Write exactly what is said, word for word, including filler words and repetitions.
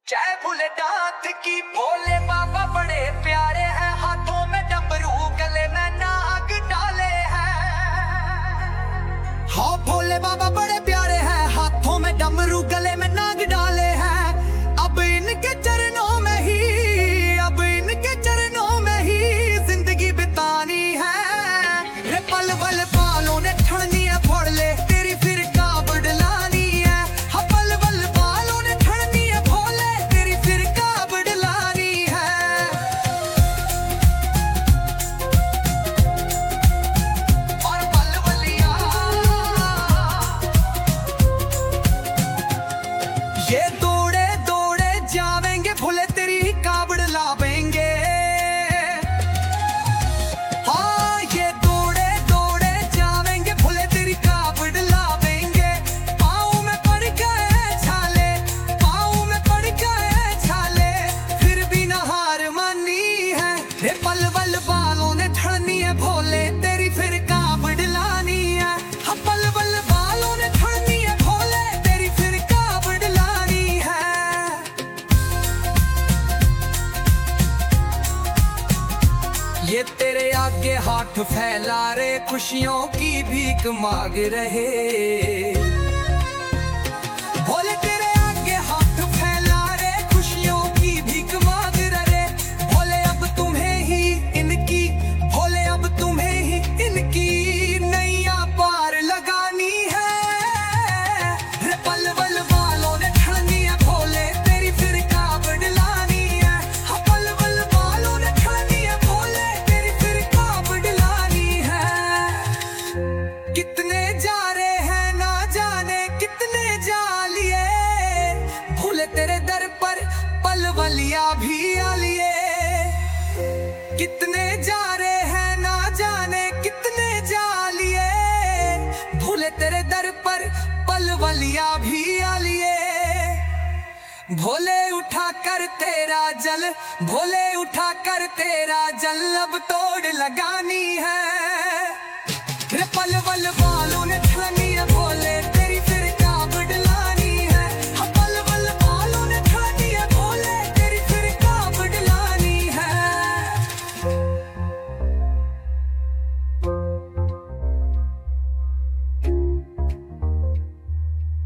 चाहे भूले दांत की भोले बाबा बड़े प्यारे हैं, हाथों में डमरू गले में नाग डाले हैं। हाँ भोले बाबा बड़े प्यारे हैं, हाथों में डमरू गले में नाग डाले हैं। अब इनके चरणों में ही अब इनके चरणों में ही जिंदगी बितानी है। रे पल पल बालों ने ठड़नी है फोड़ ले तेरी फिर काबड़ लानी है। हाँ पल पल बालों ने ठड़नी है भोले तेरी फिर काबड़ लानी है। और पल बलिया ये दौड़े दौड़े जावेंगे भोले तेरी काबड़ लावेंगे। पल पल बालों ने ठड़नी है भोले तेरी फिर काबड़ लानी है। हाँ पल पल बालों ने ठड़नी है भोले तेरी फिर काबड़ लानी है। ये तेरे आगे हाथ फैला रे खुशियों की भीख मांग रहे। भोले तेरे आगे हाथ फैला रे खुशियों की भीख मांग रहे। भोले अब तुम्हें इनकी भोले अब तुम्हें ही इनकी नैया पार लगानी है। रे पल पल बालों ने ठड़नी है भोले तेरी फिर काबड़ लानी है। हाँ पल पल बालों ने ठड़नी है भोले तेरी फिर काबड़ लानी है। कितने जा रहे हैं ना जाने कितने जा लिए भोले तेरे दर पर पल बलिया भी आ लिए। कितने जा रहे हैं ना जाने कितने जा लिए भोले तेरे दर पर पल बलिया भी आ लिए। भोले उठा कर तेरा जल भोले उठा कर तेरा जल अब तोड़ लगानी